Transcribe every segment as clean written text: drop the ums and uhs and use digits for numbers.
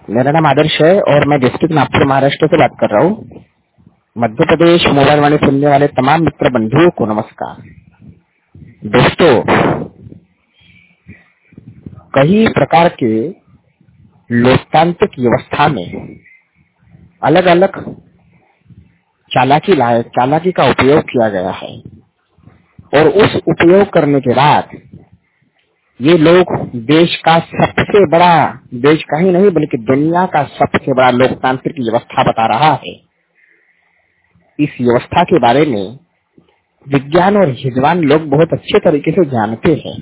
मेरा नाम आदर्श है और मैं डिस्ट्रिक्ट नागपुर महाराष्ट्र से बात कर रहा हूँ। मध्य प्रदेश मोबाइल वाणी सुनने वाले तमाम मित्र बंधुओं को नमस्कार। दोस्तों, कई प्रकार के लोकतांत्रिक व्यवस्था में अलग अलग चालाकी का उपयोग किया गया है और उस उपयोग करने के बाद ये लोग देश का सबसे बड़ा, देश का ही नहीं बल्कि दुनिया का सबसे बड़ा लोकतांत्रिक व्यवस्था बता रहा है। इस व्यवस्था के बारे में विज्ञान और विद्वान लोग बहुत अच्छे तरीके से जानते हैं।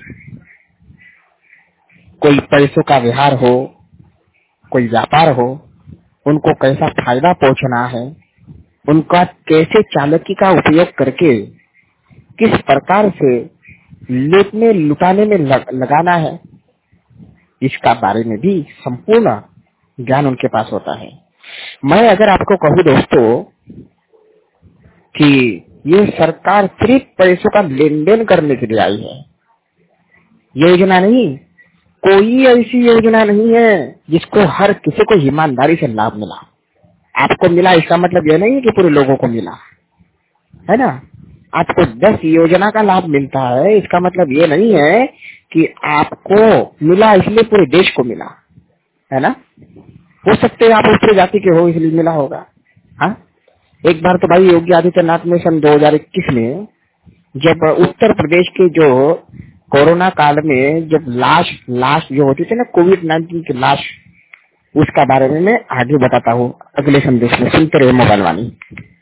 कोई पैसों का व्यवहार हो, कोई व्यापार हो, उनको कैसा फायदा पहुंचना है, उनका कैसे चालाकी का उपयोग करके किस प्रकार से लूटने लुटाने में लगाना है, इसका बारे में भी संपूर्ण ज्ञान उनके पास होता है। मैं अगर आपको कहूँ दोस्तों कि ये सरकार सिर्फ पैसों का लेन देन करने के लिए आई है, योजना नहीं, कोई ऐसी योजना नहीं है जिसको हर किसी को ईमानदारी से लाभ मिला। आपको मिला इसका मतलब यह नहीं कि पूरे लोगों को मिला है ना। आपको 10 योजना का लाभ मिलता है, इसका मतलब ये नहीं है कि आपको मिला इसलिए पूरे देश को मिला, है ना। हो सकते हैं आप ऊपरी जाति के हो इसलिए मिला होगा। हाँ, एक बार तो भाई योगी आदित्यनाथ ने सन 2021 में जब उत्तर प्रदेश के जो कोरोना काल में जब लाश जो होती थी ना, कोविड-19 की लाश, उसका बारे में मैं आगे बताता हूँ अगले संदेश में। सुनते रहे मोबाइल वाणी।